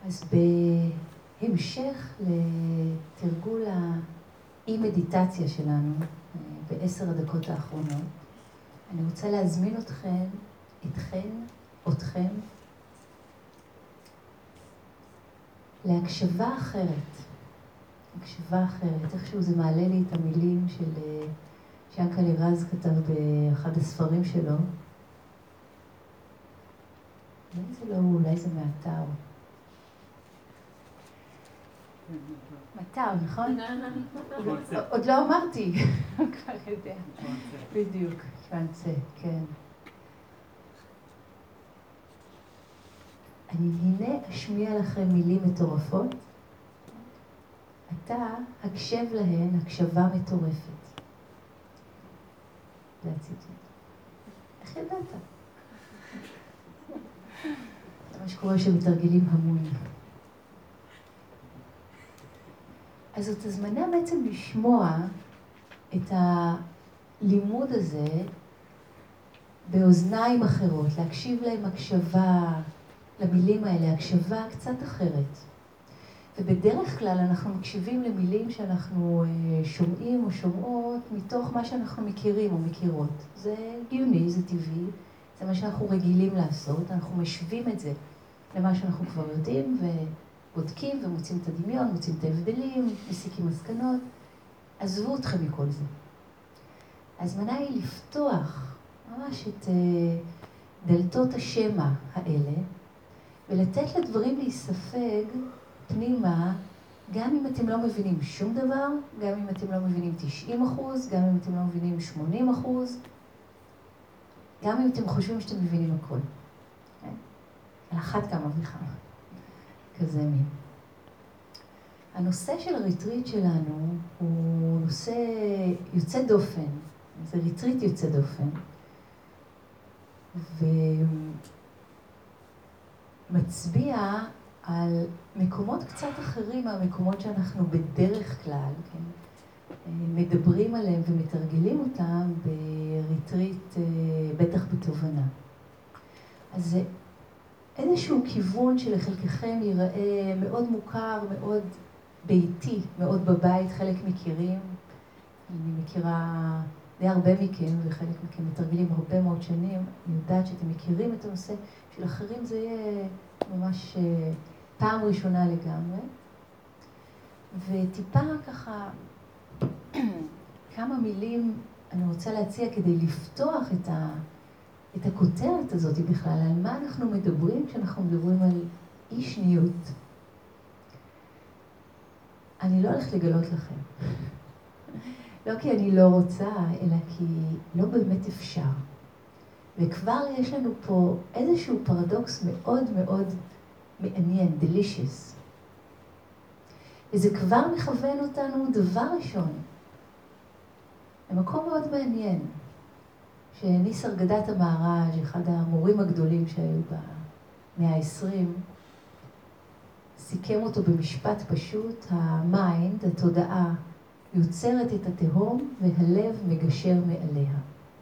אז בהמשך לתרגול האי-מדיטציה שלנו, ב10 הדקות האחרונות, אני רוצה להזמין אתכם, להקשבה אחרת. הקשבה אחרת. איכשהו זה מעלה לי את המילים של שיענקל'ה רז כתב באחד הספרים שלו. אולי זה מאתר. מאתר, נכון? עוד לא אמרתי. כבר יודע. בדיוק, שוואנצה, כן. אני הנה אשמיע לכם מילים מטורפות. אתה הקשב להן הקשבה מטורפת. להציץ. איך ידעת? זה מה שקורה שמתרגלים המון. אז זאת הזמנה בעצם לשמוע את הלימוד הזה באוזניים אחרות, להקשיב להם הקשבה, למילים האלה, הקשבה קצת אחרת. ובדרך כלל אנחנו מקשיבים למילים שאנחנו שומעים או שומעות מתוך מה שאנחנו מכירים או מכירות. זה הגיוני, זה טבעי, זה מה שאנחנו רגילים לעשות, אנחנו משווים את זה למה שאנחנו כבר יודעים ובודקים ומוצאים את הדמיון, מוצאים את ההבדלים, מסיקים מסקנות. עזבו אתכם מכל זה. הזמנה היא לפתוח ממש את דלתות השמע האלה ולתת לדברים להיספג פנימה, גם אם אתם לא מבינים שום דבר, גם אם אתם לא מבינים 90%, גם אם אתם לא מבינים 80%, גם אם אתם חושבים שאתם מבינים הכל. על אחת כמה וכמה. כזה מין. הנושא של הריטריט שלנו הוא נושא יוצא דופן. זה ריטריט יוצא דופן. ומצביע על מקומות קצת אחרים מהמקומות שאנחנו בדרך כלל, כן? מדברים עליהם ומתרגלים אותם בריטריט, בטח בתובנה. אז זה איזשהו כיוון שלחלקכם ייראה מאוד מוכר, מאוד ביתי, מאוד בבית, חלק מכירים. אני מכירה די הרבה מכם, וחלק מכם מתרגלים הרבה מאוד שנים. אני יודעת שאתם מכירים את הנושא, של אחרים זה יהיה ממש פעם ראשונה לגמרי. וטיפה ככה, כמה מילים אני רוצה להציע כדי לפתוח את הכותרת הזאת בכלל, על מה אנחנו מדברים כשאנחנו מדברים על אי שניות. אני לא הולכת לגלות לכם. לא כי אני לא רוצה, אלא כי לא באמת אפשר. וכבר יש לנו פה איזשהו פרדוקס מאוד מאוד מעניין, delicious. וזה כבר מכוון אותנו דבר ראשון, למקום מאוד מעניין, שניסר גדת המהר"ל, אחד המורים הגדולים שהיו במאה ה-20, סיכם אותו במשפט פשוט, המיינד, התודעה, יוצרת את התהום והלב מגשר מעליה.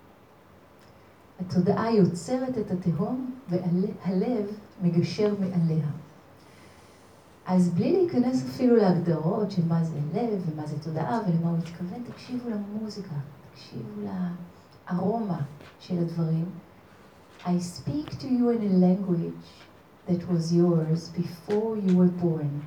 התודעה יוצרת את התהום והלב מגשר מעליה. אז בלי להיכנס אפילו להגדרות של מה זה לב ומה זה תודעה ולמה הוא מתכוון, תקשיבו למוזיקה, תקשיבו לארומה של הדברים. I speak to you in a language that was yours before you were born.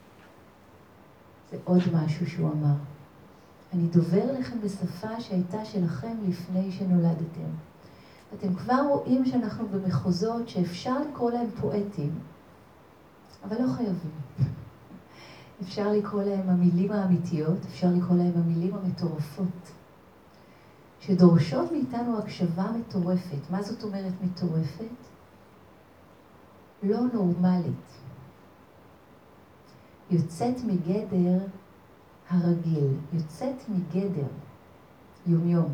זה עוד משהו שהוא אמר. אני דובר לכם בשפה שהייתה שלכם לפני שנולדתם. אתם כבר רואים שאנחנו במחוזות שאפשר לקרוא להם פואטים, אבל לא חייבים. אפשר לקרוא להם המילים האמיתיות, אפשר לקרוא להם המילים המטורפות, שדורשות מאיתנו הקשבה מטורפת. מה זאת אומרת מטורפת? לא נורמלית. יוצאת מגדר הרגיל, יוצאת מגדר יומיום.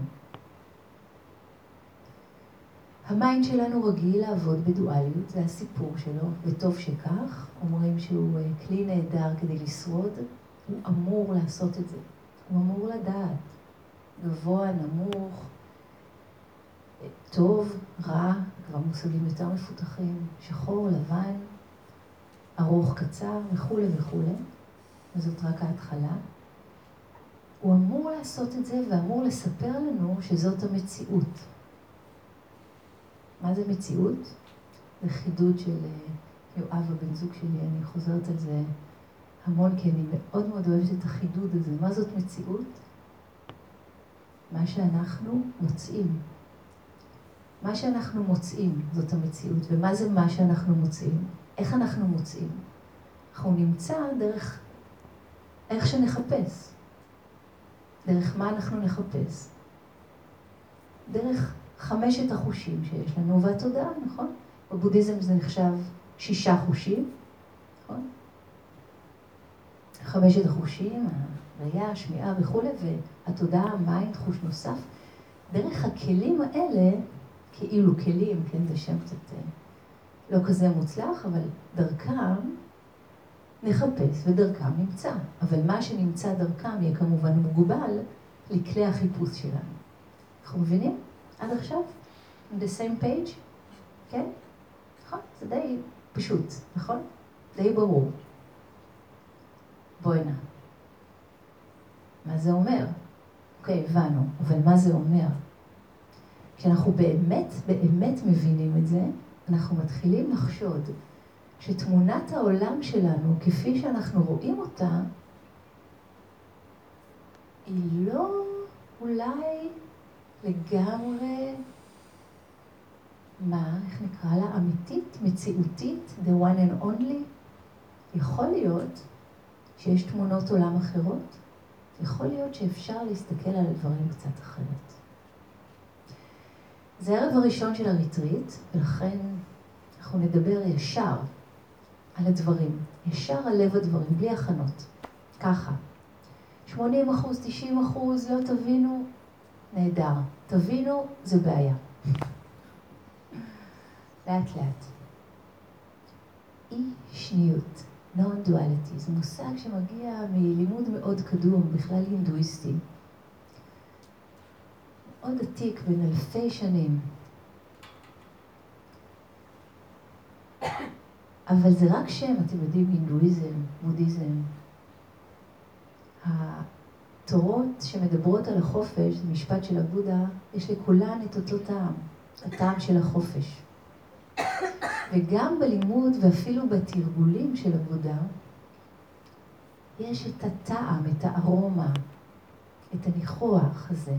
המיינד שלנו רגיל לעבוד בדואליות, זה הסיפור שלו, וטוב שכך. אומרים שהוא כלי נהדר כדי לשרוד, הוא אמור לעשות את זה. הוא אמור לדעת. גבוה, נמוך, טוב, רע, כבר מושגים יותר מפותחים, שחור, לבן, ארוך קצר וכו' וכו', וזאת רק ההתחלה. הוא אמור לעשות את זה ואמור לספר לנו שזאת המציאות. מה זה מציאות? זה חידוד של יואב, הבן זוג שלי, אני חוזרת על זה המון, כי אני מאוד מאוד אוהבת את החידוד הזה. מה זאת מציאות? מה שאנחנו מוצאים. מה שאנחנו מוצאים זאת המציאות. ומה זה מה שאנחנו מוצאים? איך אנחנו מוצאים? אנחנו נמצא דרך איך שנחפש. דרך מה אנחנו נחפש? דרך 5 החושים שיש לנו והתודעה, נכון? בבודהיזם זה נחשב 6 חושים, נכון? 5 החושים, הראייה, השמיעה וכו', והתודעה, המיינד, חוש נוסף. דרך הכלים האלה, כאילו כלים, כן, זה שם קצת לא כזה מוצלח, אבל דרכם נחפש ודרכם נמצא. אבל מה שנמצא דרכם יהיה כמובן מוגבל לכלי החיפוש שלנו. אנחנו מבינים? עד עכשיו? On the same page? כן? נכון? זה די פשוט, נכון? די ברור. בואי נע. מה זה אומר? אוקיי, הבנו, אבל מה זה אומר? כשאנחנו באמת מבינים את זה, אנחנו מתחילים לחשוד שתמונת העולם שלנו, כפי שאנחנו רואים אותה, היא לא אולי לגמרי, איך נקרא לה? אמיתית, מציאותית, the one and only. יכול להיות שיש תמונות עולם אחרות, יכול להיות שאפשר להסתכל על הדברים קצת אחרת. זה הערב הראשון של הריטריט, ולכן אנחנו נדבר ישר על הדברים, ישר על לב הדברים, בלי הכנות. ככה. 80%, 90%, לא תבינו, נהדר. תבינו, זה בעיה. לאט לאט. אי שניות, non-duality, זה מושג שמגיע מלימוד מאוד קדום, בכלל הינדואיסטי. מאוד עתיק, בין אלפי שנים. אבל זה רק שם, אתם יודעים, הינדואיזם, בודהיזם. התורות שמדברות על החופש, זה משפט של הבודה, יש לכולן את אותו טעם, הטעם של החופש. וגם בלימוד ואפילו בתרגולים של הבודה, יש את הטעם, את הארומה, את הניחוח הזה,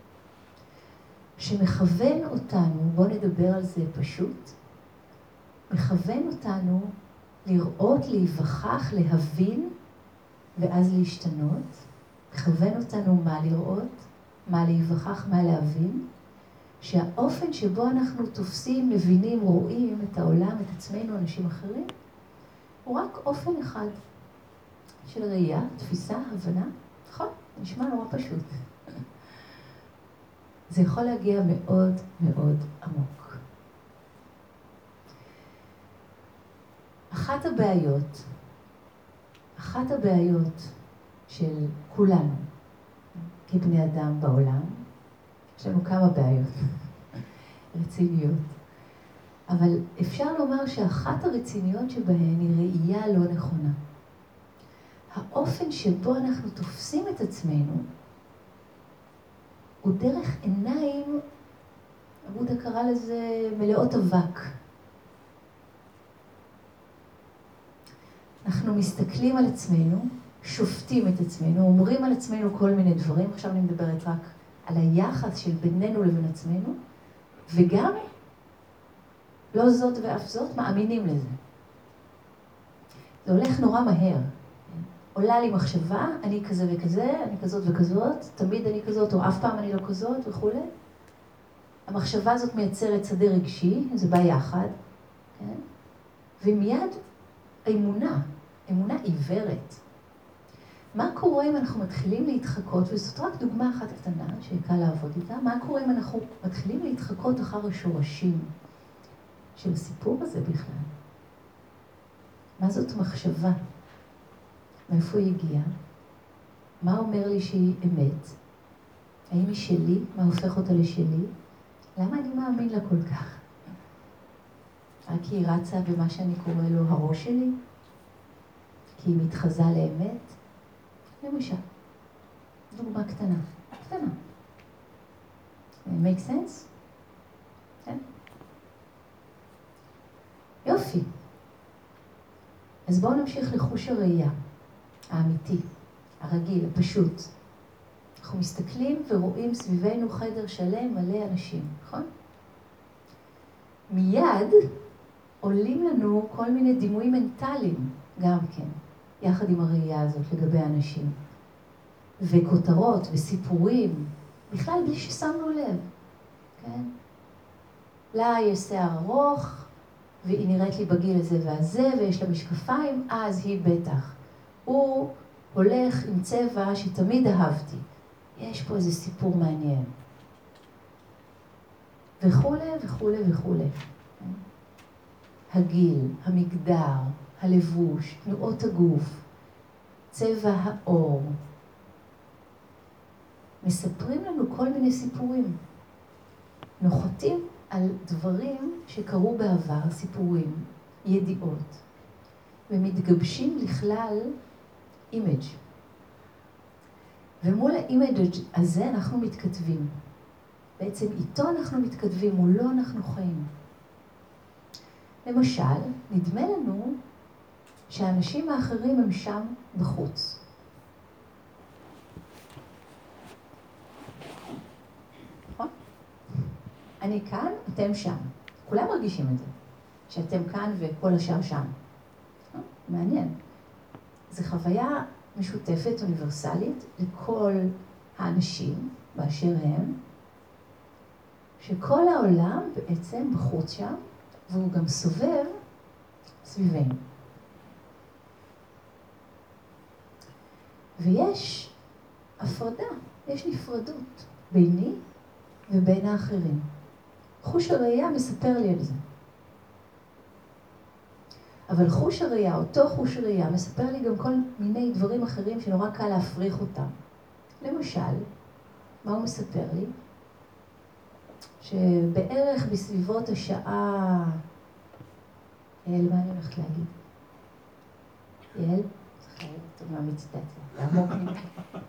שמכוון אותנו, בואו נדבר על זה פשוט, מכוון אותנו לראות, להיווכח, להבין, ואז להשתנות. מכוון אותנו מה לראות, מה להיווכח, מה להבין, שהאופן שבו אנחנו תופסים, מבינים, רואים את העולם, את עצמנו, אנשים אחרים, הוא רק אופן אחד של ראייה, תפיסה, הבנה. נכון? נשמע נורא פשוט. זה יכול להגיע מאוד מאוד עמוק. אחת הבעיות של כולנו כבני אדם בעולם, יש לנו כמה בעיות רציניות, אבל אפשר לומר שאחת הרציניות שבהן היא ראייה לא נכונה. האופן שבו אנחנו תופסים את עצמנו הוא דרך עיניים, הבודה קרא לזה מלאות אבק. אנחנו מסתכלים על עצמנו, שופטים את עצמנו, אומרים על עצמנו כל מיני דברים, עכשיו אני מדברת רק על היחס של בינינו לבין עצמנו, וגם, לא זאת ואף זאת, מאמינים לזה. זה הולך נורא מהר. עולה לי מחשבה, אני כזה וכזה, אני כזאת וכזאת, תמיד אני כזאת, או אף פעם אני לא כזאת וכו'. המחשבה הזאת מייצרת שדה רגשי, זה בא יחד, כן? ומיד אמונה עיוורת. מה קורה אם אנחנו מתחילים להתחקות, וזאת רק דוגמה אחת קטנה שקל לעבוד איתה, מה קורה אם אנחנו מתחילים להתחקות אחר השורשים של הסיפור הזה בכלל? מה זאת מחשבה? מאיפה היא הגיעה? מה אומר לי שהיא אמת? האם היא שלי? מה הופך אותה לשלי? למה אני מאמין לה כל כך? רק כי היא רצה במה שאני קורא לו הראש שלי? כי היא מתחזה לאמת. למשל, דוגמה קטנה. make sense? כן? יופי. אז בואו נמשיך לחוש הראייה, האמיתי, הרגיל, הפשוט. אנחנו מסתכלים ורואים סביבנו חדר שלם מלא אנשים, נכון? מיד עולים לנו כל מיני דימויים מנטליים, גם כן, יחד עם הראייה הזאת לגבי אנשים. וכותרות וסיפורים, בכלל בלי ששמנו לב, כן? לה יש שיער ארוך, והיא נראית לי בגיל הזה והזה, ויש לה משקפיים, אז היא בטח. הוא הולך עם צבע שתמיד אהבתי. יש פה איזה סיפור מעניין. וכולי וכולי וכולי. הגיל, המגדר, הלבוש, תנועות הגוף, צבע האור. מספרים לנו כל מיני סיפורים. נוחתים על דברים שקרו בעבר, סיפורים, ידיעות, ומתגבשים לכלל אימג'. ומול האימג' הזה אנחנו מתכתבים. בעצם איתו אנחנו מתכתבים, מולו אנחנו חיים. למשל, נדמה לנו שהאנשים האחרים הם שם בחוץ. נכון? אני כאן, אתם שם. כולם מרגישים את זה. שאתם כאן וכל השאר שם. מעניין. זו חוויה משותפת, אוניברסלית, לכל האנשים באשר הם, שכל העולם בעצם בחוץ שם, והוא גם סובב סביבנו. ויש הפרדה, יש נפרדות ביני ובין האחרים. חוש הראייה מספר לי על זה. אבל חוש הראייה, אותו חוש הראייה, מספר לי גם כל מיני דברים אחרים שנורא קל להפריך אותם. למשל, מה הוא מספר לי? שבערך בסביבות השעה... יעל, מה אני הולכת להגיד? יעל? צריך להגיד אותו מהמצטטה, לעמוק ממך.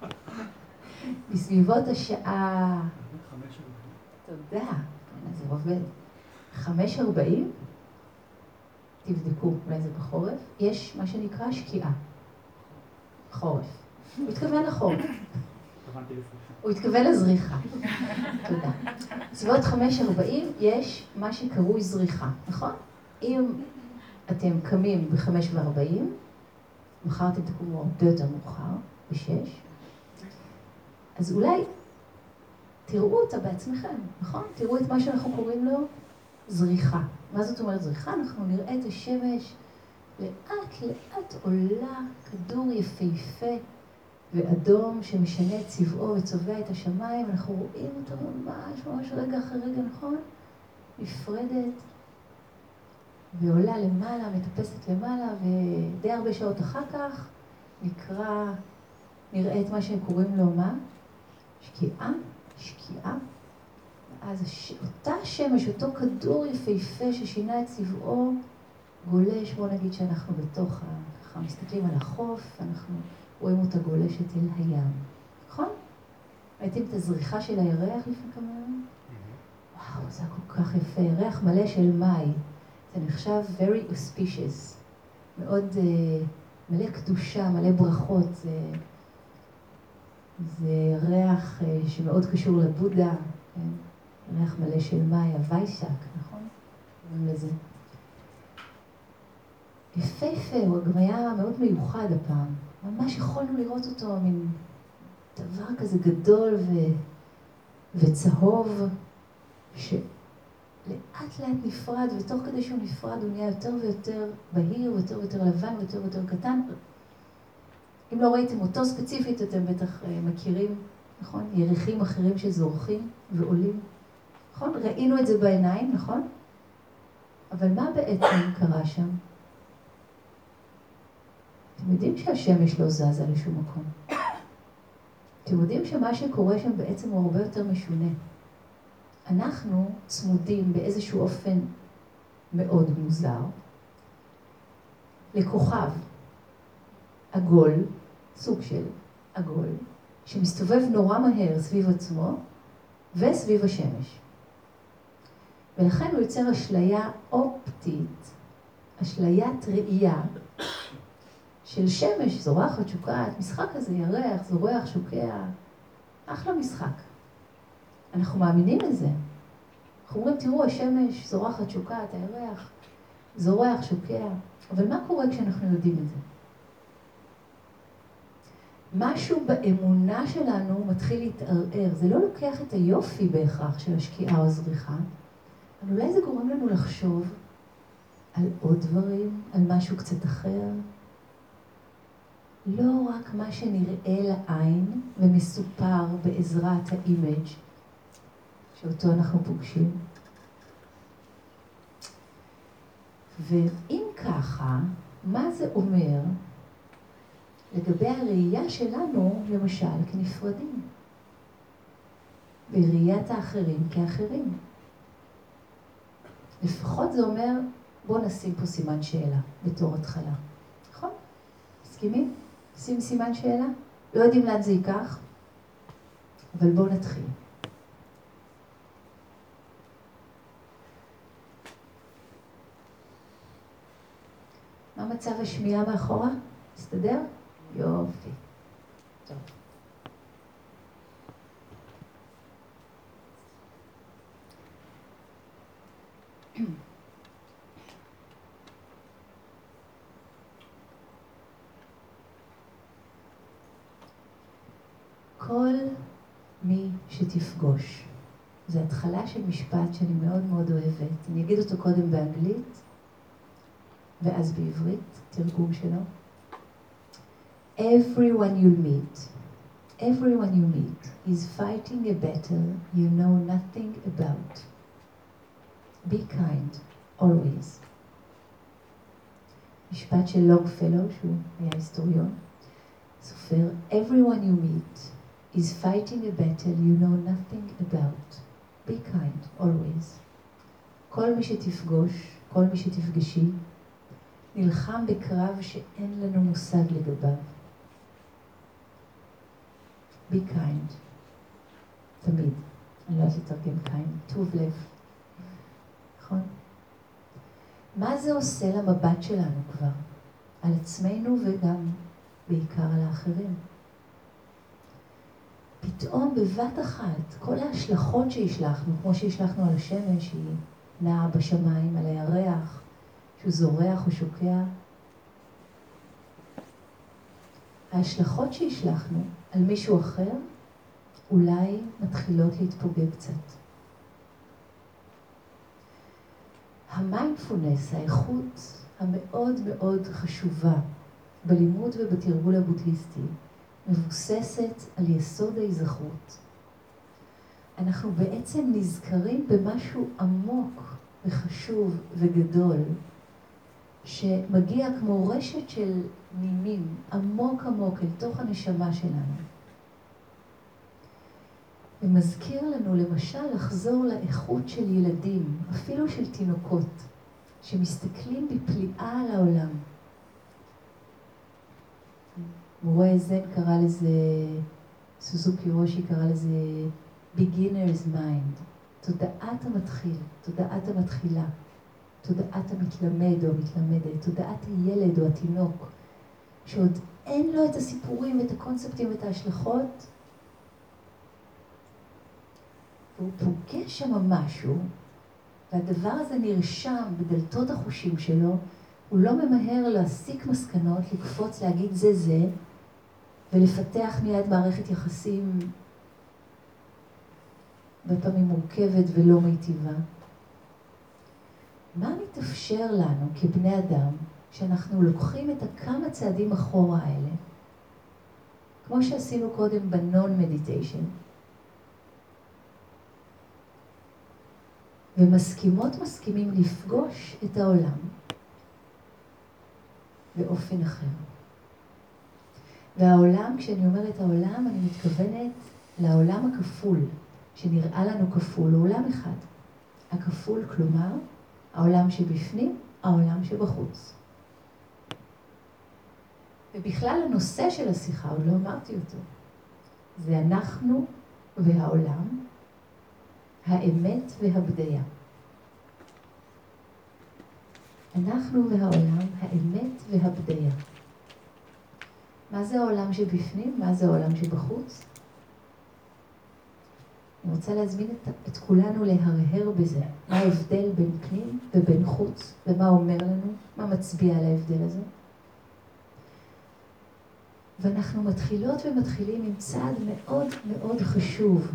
בסביבות השעה... 5:40. תודה, זה עובד. 5:40? תבדקו, אולי זה בחורף. יש מה שנקרא שקיעה. חורף. הוא התכוון לחורף. הוא התכוון לזריחה. תודה. בסביבות 5:40 יש מה שקרוי זריחה, נכון? אם אתם קמים ב5:40, מחר אתם תקומו הרבה יותר מאוחר, ב6, אז אולי תראו אותה בעצמכם, נכון? תראו את מה שאנחנו קוראים לו זריחה. מה זאת אומרת זריחה? אנחנו נראה את השמש לאט לאט עולה כדור יפהפה ואדום שמשנה את צבעו וצובע את השמיים. אנחנו רואים אותה ממש רגע אחרי רגע, נכון? נפרדת ועולה למעלה, מטפסת למעלה, ודי הרבה שעות אחר כך נראה את מה שהם קוראים לו מה? שקיעה. אז אותה שמש, אותו כדור יפהפה ששינה את צבעו, גולש, בוא נגיד שאנחנו בתוך, ככה מסתכלים על החוף, אנחנו רואים אותה גולשת אל הים. נכון? ראיתם את הזריחה של הירח לפני כמה ימים? וואו, זה היה כל כך יפה. ירח מלא של מאי. זה נחשב very auspicious. מאוד מלא קדושה, מלא ברכות. זה ריח שמאוד קשור לבודה. כן? ריח מלא של מאי, הווייסק, נכון? קוראים לזה. יפהפה, הוא גם היה מאוד מיוחד הפעם. ממש יכולנו לראות אותו מין דבר כזה גדול וצהוב, שלאט לאט נפרד, ותוך כדי שהוא נפרד הוא נהיה יותר ויותר בהיר, ויותר ויותר לבן, ויותר ויותר קטן. אם לא ראיתם אותו ספציפית, אתם בטח מכירים, נכון? ירחים אחרים שזורחים ועולים. נכון? ראינו את זה בעיניים, נכון? אבל מה בעצם קרה שם? אתם יודעים שהשמש לא זזה לשום מקום. אתם יודעים שמה שקורה שם בעצם הוא הרבה יותר משונה. אנחנו צמודים באיזשהו אופן מאוד מוזר לכוכב. עגול, סוג של עגול, שמסתובב נורא מהר סביב עצמו וסביב השמש. ולכן הוא יוצר אשליה אופטית, אשליית ראייה של שמש זורחת, שוקעת, משחק הזה, ירח, זורח, שוקע, אחלה משחק. אנחנו מאמינים לזה. אנחנו אומרים, תראו, השמש זורחת, שוקעת, הירח, זורח, שוקע. אבל מה קורה כשאנחנו יודעים את זה? משהו באמונה שלנו מתחיל להתערער. זה לא לוקח את היופי בהכרח של השקיעה או הזריחה, אבל אולי זה גורם לנו לחשוב על עוד דברים, על משהו קצת אחר. לא רק מה שנראה לעין ומסופר בעזרת האימג' שאותו אנחנו פוגשים. ואם ככה, מה זה אומר לגבי הראייה שלנו, למשל, כנפרדים? בראיית האחרים כאחרים. לפחות זה אומר, בוא נשים פה סימן שאלה בתור התחלה. נכון? מסכימים? שים סימן שאלה? לא יודעים לאן זה ייקח, אבל בואו נתחיל. מה מצב השמיעה מאחורה? מסתדר? יופי. טוב. כל מי שתפגוש, זו התחלה של משפט שאני מאוד מאוד אוהבת. אני אגיד אותו קודם באנגלית, ואז בעברית, תרגום שלו. Everyone you meet is fighting a battle you know nothing about. Be kind, always. משפט של לונגפלו, שהוא היה היסטוריון, סופר. Everyone you meet is fighting a battle you know nothing about. Be kind, always. כל מי שתפגוש, כל מי שתפגשי, נלחם בקרב שאין לנו מושג לגביו. Be kind. תמיד. אני לא יודעת לתרגם kind. טוב לב. נכון? מה זה עושה למבט שלנו כבר? על עצמנו וגם בעיקר על האחרים. פתאום בבת אחת, כל ההשלכות שהשלחנו, כמו שהשלחנו על השמש, שהיא נעה בשמיים, על הירח, שהוא זורח או שוקע, ההשלכות שהשלחנו על מישהו אחר, אולי מתחילות להתפוגג קצת. המיינדפולנס, האיכות המאוד מאוד חשובה בלימוד ובתרגול הבודהיסטי, מבוססת על יסוד ההיזכרות. אנחנו בעצם נזכרים במשהו עמוק וחשוב וגדול, שמגיע כמו רשת של נימים עמוק עמוק אל תוך הנשמה שלנו. ומזכיר לנו למשל לחזור לאיכות של ילדים, אפילו של תינוקות, שמסתכלים בפליאה על העולם. מורה זן קרא לזה, סוזוקי רושי קרא לזה beginner's mind, תודעת המתחיל, תודעת המתחילה, תודעת המתלמד או המתלמדת, תודעת הילד או התינוק, שעוד אין לו את הסיפורים ואת הקונספטים ואת ההשלכות, והוא פוגש שם משהו, והדבר הזה נרשם בדלתות החושים שלו, הוא לא ממהר להסיק מסקנות, לקפוץ, להגיד זה, ולפתח מיד מערכת יחסים בפעמים מורכבת ולא מיטיבה. מה מתאפשר לנו כבני אדם שאנחנו לוקחים את הכמה צעדים אחורה האלה, כמו שעשינו קודם בנון מדיטיישן, ומסכימים לפגוש את העולם באופן אחר. והעולם, כשאני אומרת העולם, אני מתכוונת לעולם הכפול, שנראה לנו כפול, הוא עולם אחד. הכפול, כלומר, העולם שבפנים, העולם שבחוץ. ובכלל הנושא של השיחה, עוד לא אמרתי אותו, זה אנחנו והעולם, האמת והבדיה. אנחנו והעולם, האמת והבדיה. מה זה העולם שבפנים? מה זה העולם שבחוץ? אני רוצה להזמין את כולנו להרהר בזה. מה ההבדל בין פנים ובין חוץ, ומה אומר לנו, מה מצביע על ההבדל הזה. ואנחנו מתחילות ומתחילים עם צעד מאוד מאוד חשוב.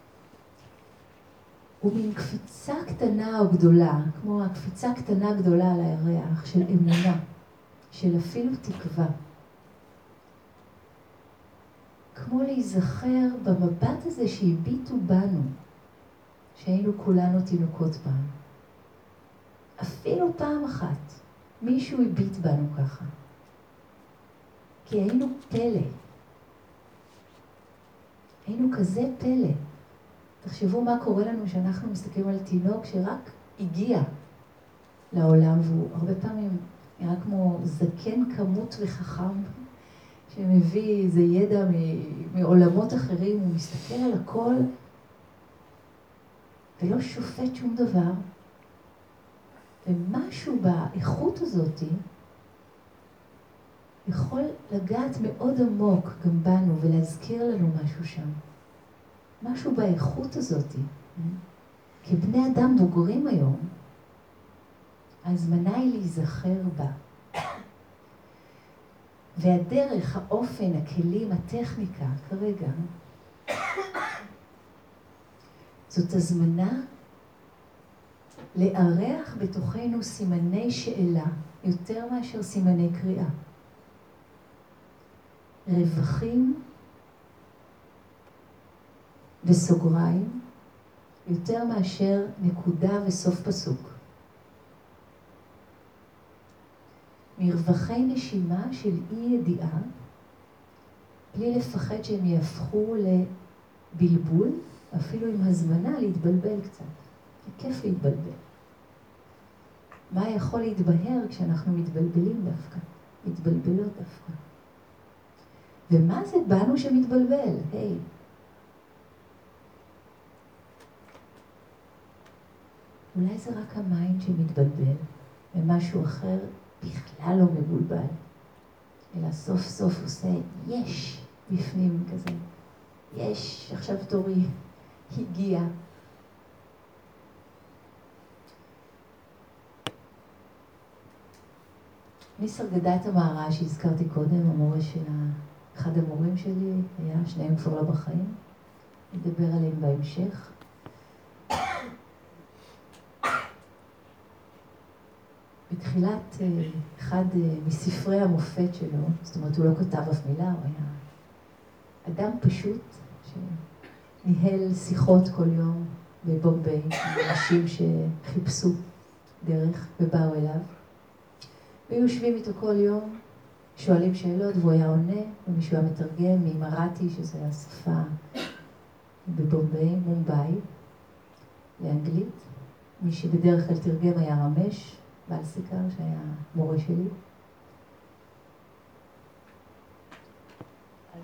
ומין קפיצה קטנה או גדולה, כמו הקפיצה קטנה גדולה על הירח של אמונה, של אפילו תקווה. כמו להיזכר במבט הזה שהביטו בנו, שהיינו כולנו תינוקות פעם. אפילו פעם אחת מישהו הביט בנו ככה. כי היינו פלא. היינו כזה פלא. תחשבו מה קורה לנו שאנחנו מסתכלים על תינוק שרק הגיע לעולם, והוא הרבה פעמים נראה כמו זקן כמות וחכם, שמביא איזה ידע מעולמות אחרים, הוא מסתכל על הכל ולא שופט שום דבר. ומשהו באיכות הזאת יכול לגעת מאוד עמוק גם בנו ולהזכיר לנו משהו שם. משהו באיכות הזאת. כבני אדם בוגרים היום, ההזמנה היא להיזכר בה. והדרך, האופן, הכלים, הטכניקה, כרגע, זאת הזמנה לארח בתוכנו סימני שאלה, יותר מאשר סימני קריאה. רווחים וסוגריים, יותר מאשר נקודה וסוף פסוק. מרווחי נשימה של אי ידיעה, בלי לפחד שהם יהפכו לבלבול, אפילו עם הזמנה להתבלבל קצת. זה כיף להתבלבל. מה יכול להתבהר כשאנחנו מתבלבלים דווקא? מתבלבלות דווקא. ומה זה בנו שמתבלבל? היי. אולי זה רק המיינד שמתבלבל, ומשהו אחר בכלל לא מבולבל. אלא סוף סוף עושה יש בפנים כזה. יש, עכשיו תורי, הגיע. ניסרגדת המהר"ל שהזכרתי קודם, המורה של אחד המורים שלי, היה שניהם כבר לא בחיים. נדבר עליהם בהמשך. בתחילת אחד מספרי המופת שלו, זאת אומרת הוא לא כתב אף מילה, הוא היה אדם פשוט שניהל שיחות כל יום בבומביי, אנשים שחיפשו דרך ובאו אליו. והיו יושבים איתו כל יום, שואלים שאלות והוא היה עונה, ומישהו היה מתרגם ממראטי, שזו השפה בבומביי, מומביי, לאנגלית. מי שבדרך כלל תרגם היה רמש, בעל סיקר, שהיה מורה שלי. אז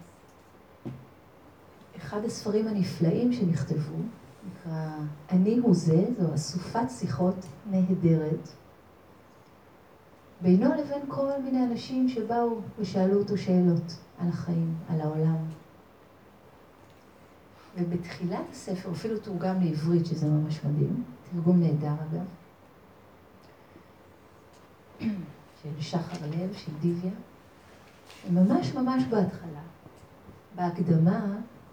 אחד הספרים הנפלאים שנכתבו, נקרא אני הוא זה, זו אסופת שיחות נהדרת. בינו לבין כל מיני אנשים שבאו ושאלו אותו שאלות על החיים, על העולם. ובתחילת הספר, אפילו תורגם לעברית, שזה ממש מדהים, תרגום נהדר אגב, של שחר לב, של דיביה, וממש ממש בהתחלה, בהקדמה,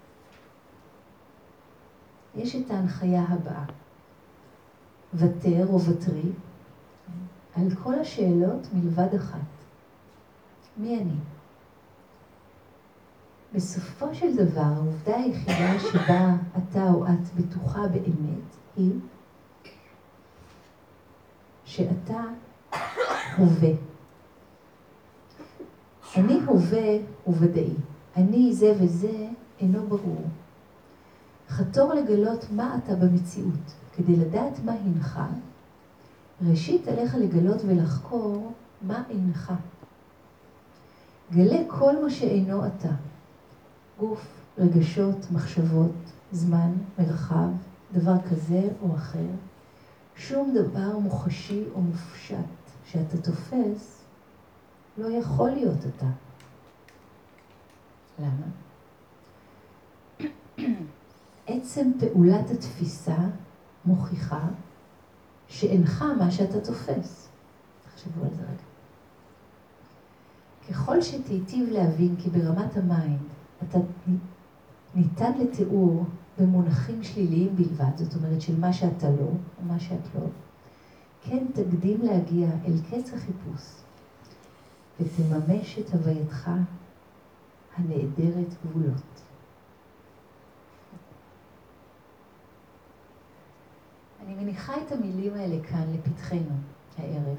יש את ההנחיה הבאה. ותר או ותרי, על כל השאלות מלבד אחת. מי אני? בסופו של דבר, העובדה היחידה שבה אתה או את בטוחה באמת, היא שאתה הווה. אני הווה וודאי. אני זה וזה אינו ברור. חתור לגלות מה אתה במציאות. כדי לדעת מה הינך, ראשית עליך לגלות ולחקור מה אינך. גלה כל מה שאינו אתה. גוף, רגשות, מחשבות, זמן, מרחב, דבר כזה או אחר. שום דבר מוחשי או מופשט שאתה תופס לא יכול להיות אתה. למה? עצם פעולת התפיסה מוכיחה שאינך מה שאתה תופס. תחשבו על זה רגע. ככל שתיטיב להבין כי ברמת המיינד אתה ניתן לתיאור במונחים שליליים בלבד, זאת אומרת של מה שאתה לא או מה שאת לא, כן תקדים להגיע אל קץ החיפוש ותממש את הווייתך הנעדרת גבולות. אני מניחה את המילים האלה כאן לפתחנו הערב,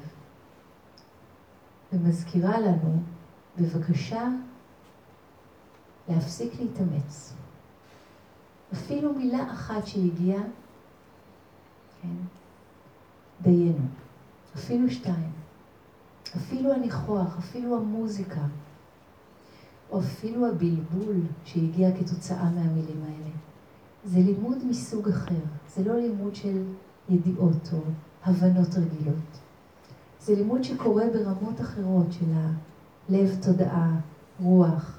ומזכירה לנו, בבקשה, להפסיק להתאמץ. אפילו מילה אחת שהגיעה, כן, דיינו. אפילו 2. אפילו הניחוח, אפילו המוזיקה, או אפילו הבלבול שהגיע כתוצאה מהמילים האלה. זה לימוד מסוג אחר. זה לא לימוד של ידיעות או הבנות רגילות. זה לימוד שקורה ברמות אחרות של הלב, תודעה, רוח,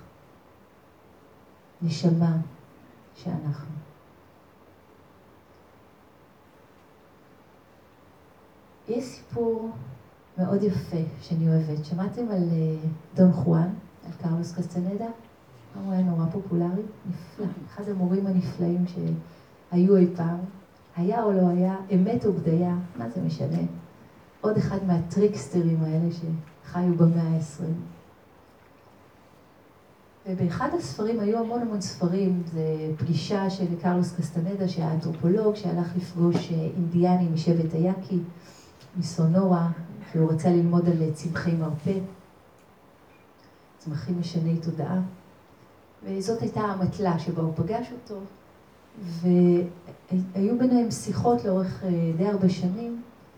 נשמה שאנחנו. יש סיפור מאוד יפה שאני אוהבת. שמעתם על דון חואן, על קרלוס קסטנדה? הוא היה נורא פופולרי, נפלא. אחד המורים הנפלאים שהיו אי פעם. היה או לא היה, אמת או בדיה, מה זה משנה? עוד אחד מהטריקסטרים האלה שחיו במאה ה-20. ובאחד הספרים, היו המון ספרים, זה פגישה של קרלוס קסטנדה, שהיה אנתרופולוג, שהלך לפגוש אינדיאני משבט היאקי, מסונורה, והוא רצה ללמוד על צמחי מרפא, צמחים משני תודעה. וזאת הייתה המטלה שבה הוא פגש אותו, והיו ביניהם שיחות לאורך די הרבה שנים,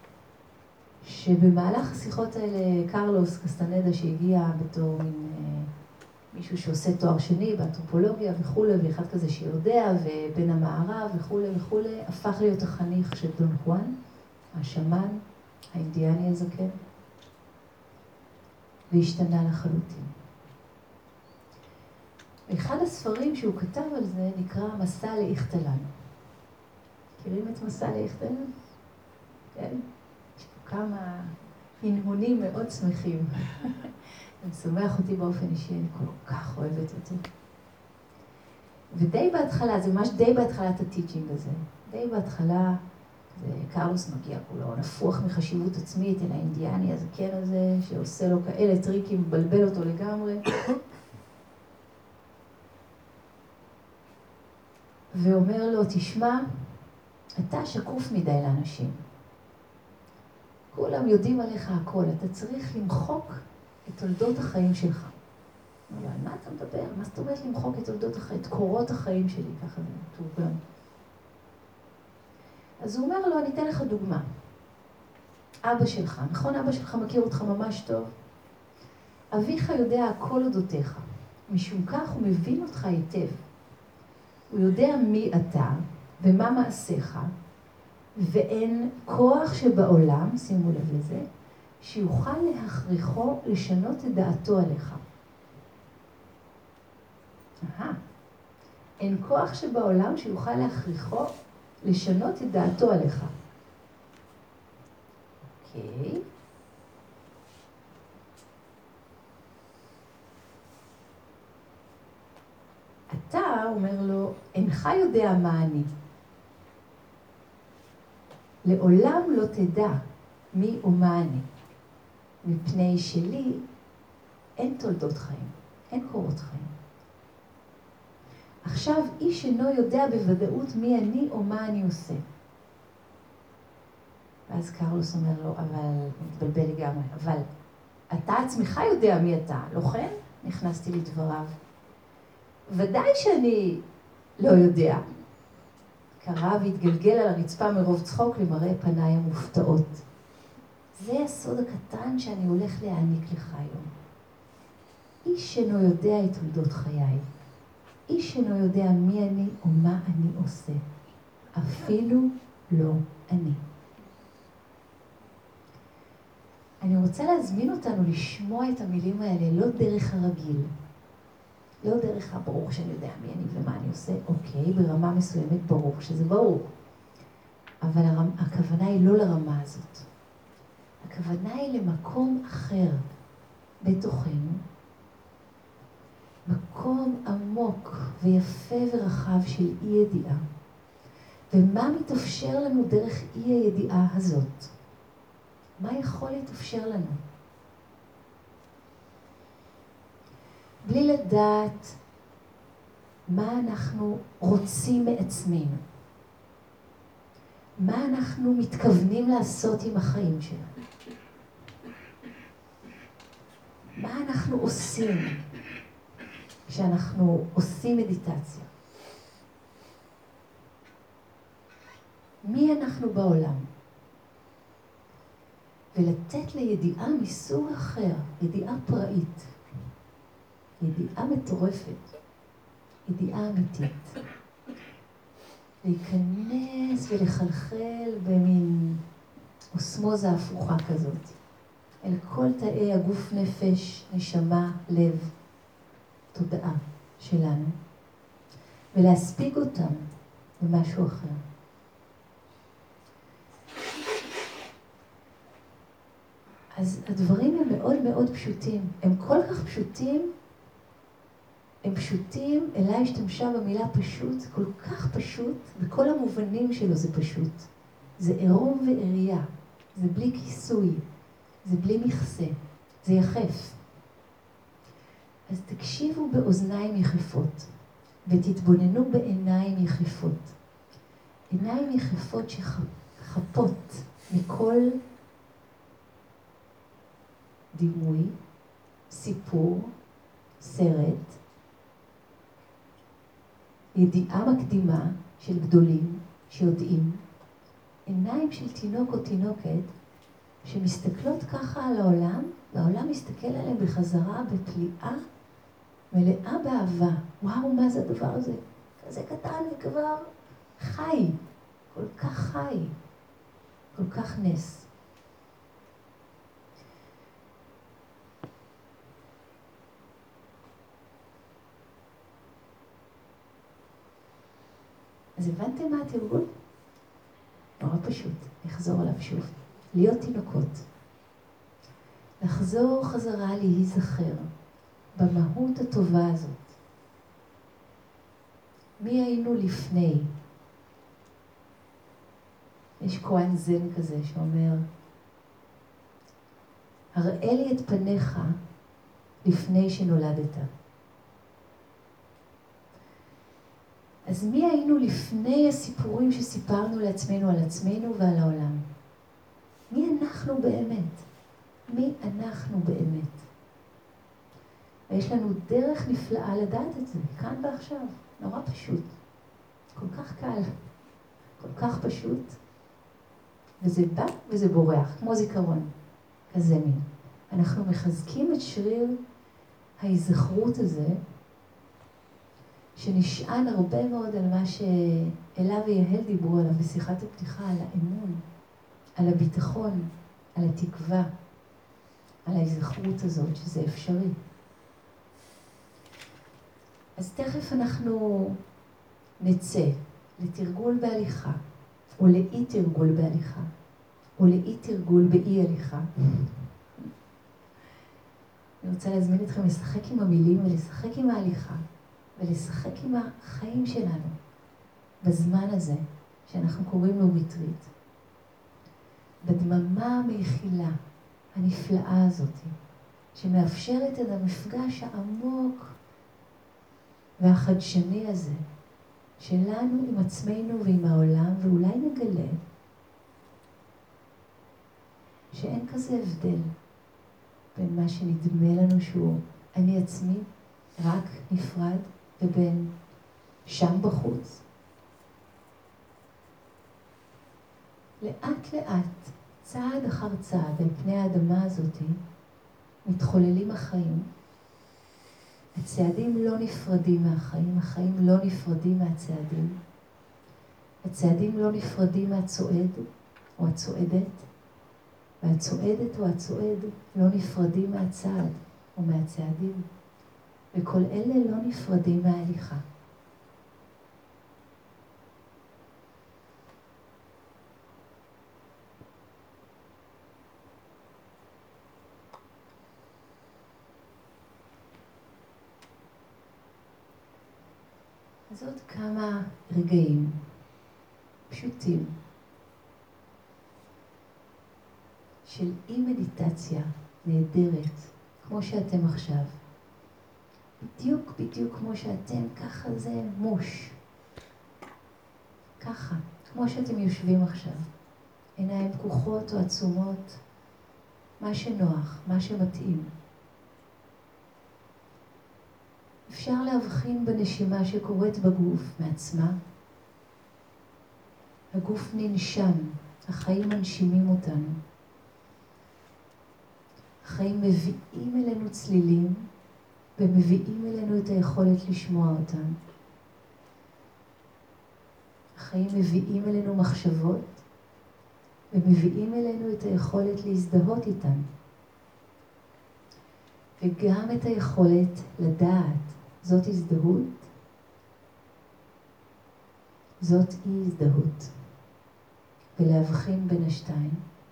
שבמהלך השיחות האלה קרלוס קסטנדה שהגיע בתור מישהו שעושה תואר שני באנתרופולוגיה וכו', ואחד כזה שיודע, ובן המערב וכו', הפך להיות החניך של דון חואן, השמן, האינדיאני הזקן, והשתנה לחלוטין. אחד הספרים שהוא כתב על זה נקרא מסע לאיכטלן. מכירים את מסע לאיכטלן? כן? יש פה כמה הנהונים מאוד שמחים. זה משמח אותי באופן אישי, אני כל כך אוהבת אותו. ודי בהתחלה, זה ממש די בהתחלת הטיצ'ינג הזה. די בהתחלה, קרלוס מגיע כולו נפוח מחשיבות עצמית אל האינדיאני הזקן הזה, שעושה לו כאלה טריקים, מבלבל אותו לגמרי. ואומר לו, תשמע, אתה שקוף מדי לאנשים. כולם יודעים עליך הכל, אתה צריך למחוק את תולדות החיים שלך. הוא אומר, מה אתה מדבר? מה זאת אומרת למחוק את תולדות החיים? את קורות החיים שלי, ככה זה תורגם. אז הוא אומר לו, אני אתן לך דוגמה. אבא שלך, נכון? אבא שלך מכיר אותך ממש טוב. אביך יודע הכל אודותיך. משום כך הוא מבין אותך היטב. הוא יודע מי אתה ומה מעשיך, ואין כוח שבעולם, שימו לב לזה, שיוכל להכריחו לשנות את דעתו עליך. אין כוח שבעולם שיוכל להכריחו לשנות את דעתו עליך. אוקיי. אתה, אומר לו, אינך יודע מה אני. לעולם לא תדע מי ומה אני. מפני שלי אין תולדות חיים, אין קורות חיים. עכשיו איש אינו יודע בוודאות מי אני או מה אני עושה. ואז קרלוס אומר לו, אבל, מתבלבל לגמרי, אבל אתה עצמך יודע מי אתה, לא כן? נכנסתי לדבריו. ודאי שאני לא יודע. קרא והתגלגל על הרצפה מרוב צחוק למראה פניי המופתעות. זה הסוד הקטן שאני הולך להעניק לך היום. איש אינו יודע את תולדות חיי. איש אינו יודע מי אני או מה אני עושה. אפילו לא אני. אני רוצה להזמין אותנו לשמוע את המילים האלה, לא דרך הרגיל. לא דרך הברור שאני יודע מי אני ומה אני עושה. אוקיי, ברמה מסוימת ברור שזה ברור. אבל הכוונה היא לא לרמה הזאת. הכוונה היא למקום אחר בתוכנו. מקום עמוק ויפה ורחב של אי ידיעה. ומה מתאפשר לנו דרך אי הידיעה הזאת? מה יכול להתאפשר לנו? בלי לדעת מה אנחנו רוצים מעצמנו. מה אנחנו מתכוונים לעשות עם החיים שלנו. מה אנחנו עושים כשאנחנו עושים מדיטציה. מי אנחנו בעולם. ולתת לידיעה מסוג אחר, ידיעה פראית, ידיעה מטורפת, ידיעה אמיתית. להיכנס ולחלחל במין אוסמוזה הפוכה כזאת, אל כל תאי הגוף, נפש, נשמה, לב, תודעה שלנו, ולהספיק אותם במשהו אחר. אז הדברים הם מאוד מאוד פשוטים. הם כל כך פשוטים, הם פשוטים, אליי השתמשה במילה פשוט, כל כך פשוט, וכל המובנים שלו זה פשוט. זה עירום ועירייה, זה בלי כיסוי, זה בלי מכסה, זה יחף. אז תקשיבו באוזניים יחפות, ותתבוננו בעיניים יחפות. עיניים יחפות שחפות מכל דימוי, סיפור, סרט, ידיעה מקדימה של גדולים שיודעים, עיניים של תינוק או תינוקת שמסתכלות ככה על העולם, והעולם מסתכל עליהם בחזרה בפליאה מלאה באהבה. וואו, מה זה הדבר הזה? כזה קטן וכבר חי, כל כך חי, כל כך נס. אז הבנתם מה התרגול? נורא פשוט, נחזור עליו שוב. להיות תינוקות. לחזור חזרה להיזכר במהות הטובה הזאת. מי היינו לפני? יש כהן זן כזה שאומר, הראה לי את פניך לפני שנולדת. אז מי היינו לפני הסיפורים שסיפרנו לעצמנו על עצמנו ועל העולם? מי אנחנו באמת? מי אנחנו באמת? ויש לנו דרך נפלאה לדעת את זה, כאן ועכשיו, נורא פשוט. כל כך קל, כל כך פשוט. וזה בא וזה בורח, כמו זיכרון, כזה מין. אנחנו מחזקים את שריר ההיזכרות הזה, שנשען הרבה מאוד על מה שאלה ויהל דיברו עליו בשיחת הפתיחה, על האמון, על הביטחון, על התקווה, על ההיזכרות הזאת, שזה אפשרי. אז תכף אנחנו נצא לתרגול בהליכה, או לאי תרגול בהליכה, או לאי תרגול באי הליכה. אני רוצה להזמין אתכם לשחק עם המילים ולשחק עם ההליכה, ולשחק עם החיים שלנו, בזמן הזה, שאנחנו קוראים לו ריטריט. בדממה המכילה, הנפלאה הזאת, שמאפשרת את המפגש העמוק והחדשני הזה, שלנו עם עצמנו ועם העולם, ואולי נגלה שאין כזה הבדל בין מה שנדמה לנו שהוא אני עצמי, רק נפרד, ובין שם בחוץ. לאט לאט, צעד אחר צעד, על פני האדמה הזאת, מתחוללים החיים, הצעדים לא נפרדים מהחיים, החיים לא נפרדים מהצעדים. הצעדים לא נפרדים מהצועד או הצועדת, והצועדת או הצועד לא נפרדים מהצעד או מהצעדים, וכל אלה לא נפרדים מההליכה. אז עוד כמה רגעים פשוטים של אי מדיטציה נהדרת, כמו שאתם עכשיו. בדיוק כמו שאתם, ככה זה מוש. ככה, כמו שאתם יושבים עכשיו. עיניים פקוחות או עצומות, מה שנוח, מה שמתאים. אפשר להבחין בנשימה שקורית בגוף מעצמה. הגוף ננשם, החיים מנשימים אותנו. החיים מביאים אלינו צלילים, ומביאים אלינו את היכולת לשמוע אותם. החיים מביאים אלינו מחשבות, ומביאים אלינו את היכולת להזדהות איתן. וגם את היכולת לדעת, זאת הזדהות, זאת אי הזדהות. ולהבחין בין השתיים.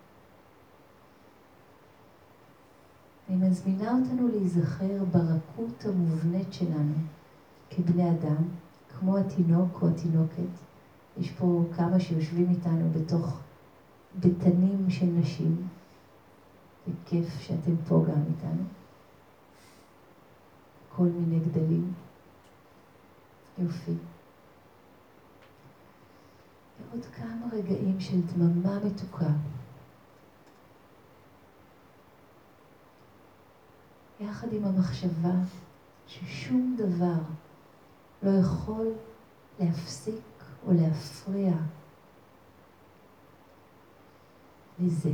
אני מזמינה אותנו להיזכר ברכות המובנית שלנו כבני אדם, כמו התינוק או התינוקת. יש פה כמה שיושבים איתנו בתוך בטנים של נשים. זה כיף שאתם פה גם איתנו. כל מיני גדלים. יופי. ועוד כמה רגעים של דממה מתוקה. יחד עם המחשבה ששום דבר לא יכול להפסיק או להפריע לזה.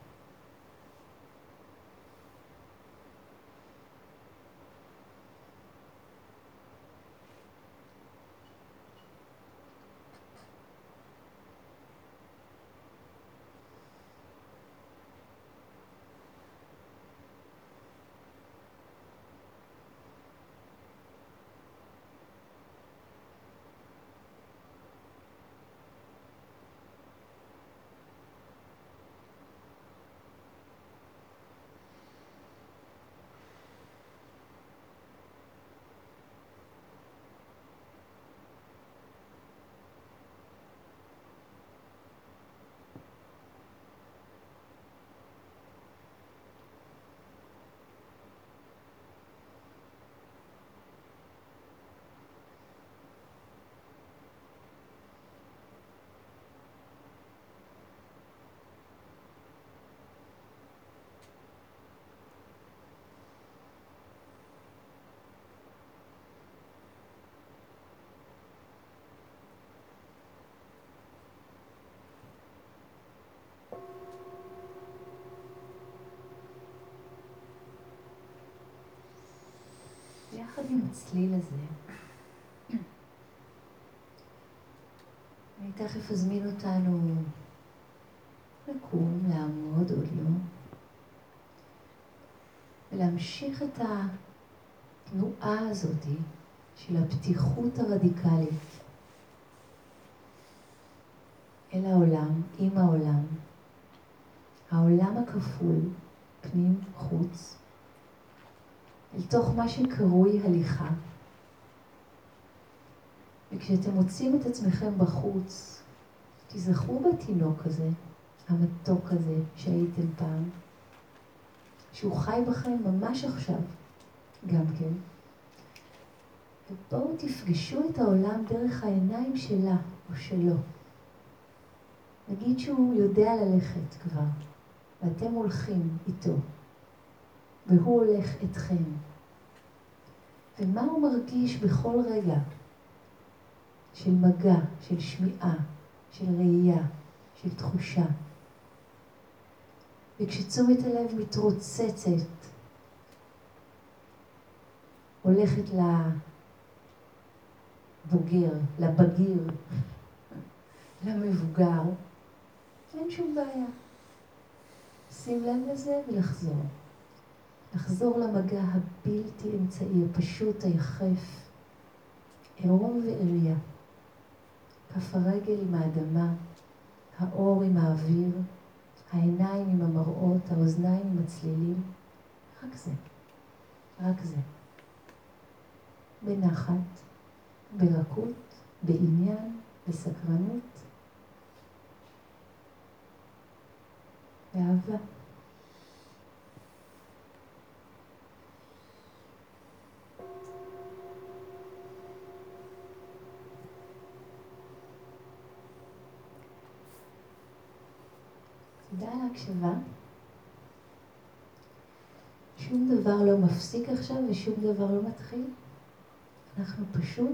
יחד עם הצליל הזה, אני תכף אזמין אותנו לקום, לעמוד, עוד לא, ולהמשיך את התנועה הזאת של הפתיחות הרדיקלית אל העולם, עם העולם, העולם הכפול, פנים, חוץ, אל תוך מה שקרוי הליכה. וכשאתם מוצאים את עצמכם בחוץ, תזכרו בתינוק הזה, המתוק הזה שהייתם פעם, שהוא חי בכם ממש עכשיו, גם כן. ובואו תפגשו את העולם דרך העיניים שלה או שלו. נגיד שהוא יודע ללכת כבר, ואתם הולכים איתו, והוא הולך אתכם. ומה הוא מרגיש בכל רגע? של מגע, של שמיעה, של ראייה, של תחושה. וכשתשומת הלב מתרוצצת, הולכת לבוגר, לבגיר, למבוגר, אין שום בעיה. שים לב לזה ולחזור. לחזור למגע הבלתי אמצעי, הפשוט, היחף, עירום ועירייה. כף הרגל עם האדמה, האור עם האוויר, העיניים עם המראות, האוזניים עם הצלילים. רק זה. רק זה. בנחת, ברכות, בעניין, בסקרנות, באהבה. תודה על ההקשבה. שום דבר לא מפסיק עכשיו ושום דבר לא מתחיל. אנחנו פשוט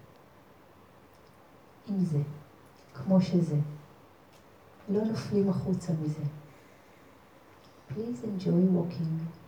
עם זה, כמו שזה. לא נופלים החוצה מזה. Please enjoy walking.